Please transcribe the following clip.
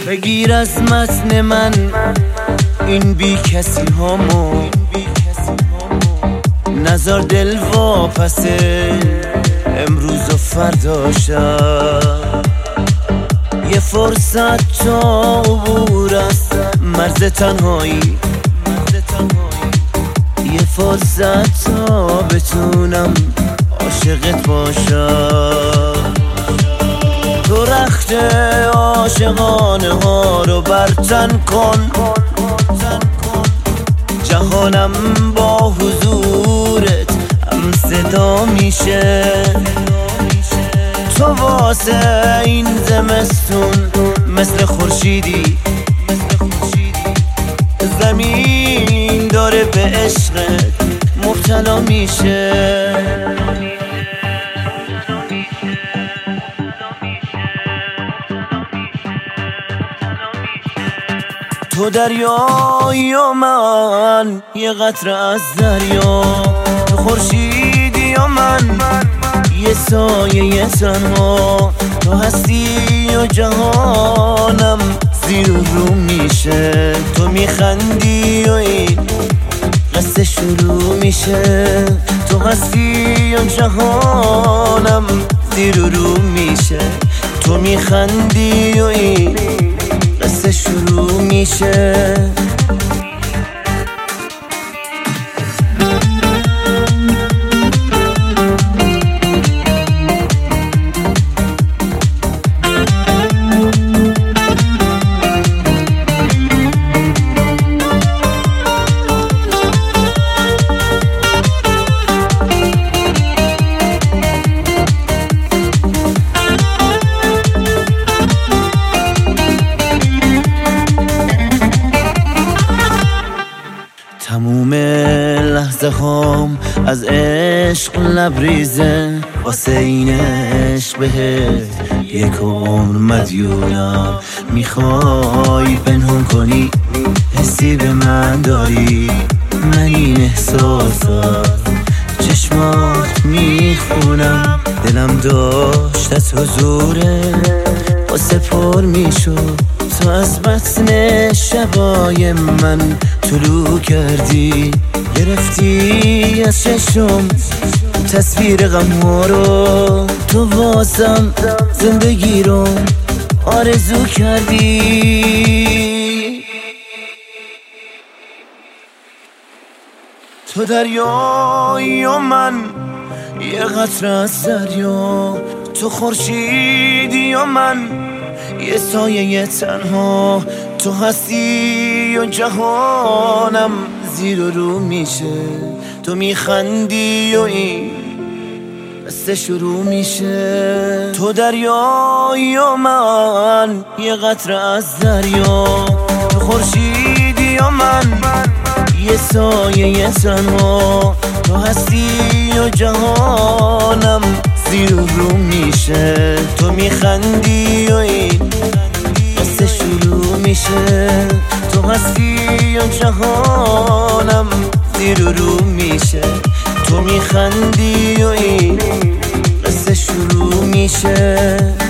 بگیر از متن من این بی کسی هامو، نظر دل واپسه امروز و فردا شب. یه فرصت تا عبور است مرز تنهایی، یه فرصت تا بتونم عاشقت باشم. تو رخت عاشقانه ها رو برتن کن، جهانم با حضورت هم صدا میشه. تو واسه این زمستون مثل خورشیدی، زمین داره به عشقت مبتلا میشه. تو دریایی و من یه قطره از دریا، تو خورشیدی و من یه سایه تنها. تو هستی و جهانم زیر و رو میشه. تو میخندی و این قصه شروع میشه. تو هستی و جهانم زیر و رو میشه. تو میخندی و این قصه شروع میشه. تموم لحظه هام از عشق لبریزه، واسه این عشق بهت یک عمر مدیونم. میخوای پنهون کنی حسی به من داری، من این احساسات چشمات میخونم. دلم داشت از حضوره واسه پر میشد. تو از متن شبای من طلوع کردی، گرفتی از چشم تصویر غم‌ها رو. تو واسم زندگی رو آرزو کردی. تو دریایی و من یه قطره از دریا، تو خورشیدی و من یه سایه تنها. تو هستی و جهانم زیر و رو میشه. تو میخندی و این قصه شروع میشه. تو دریایی و من یه قطره از دریا، تو خورشیدی و من یه سایه تنها. تو هستی و جهانم زیر و رو میشه. تو میخندی و این قصه شروع میشه. تو هستی و جهانم زیر و رو میشه. تو میخندی و این قصه شروع میشه.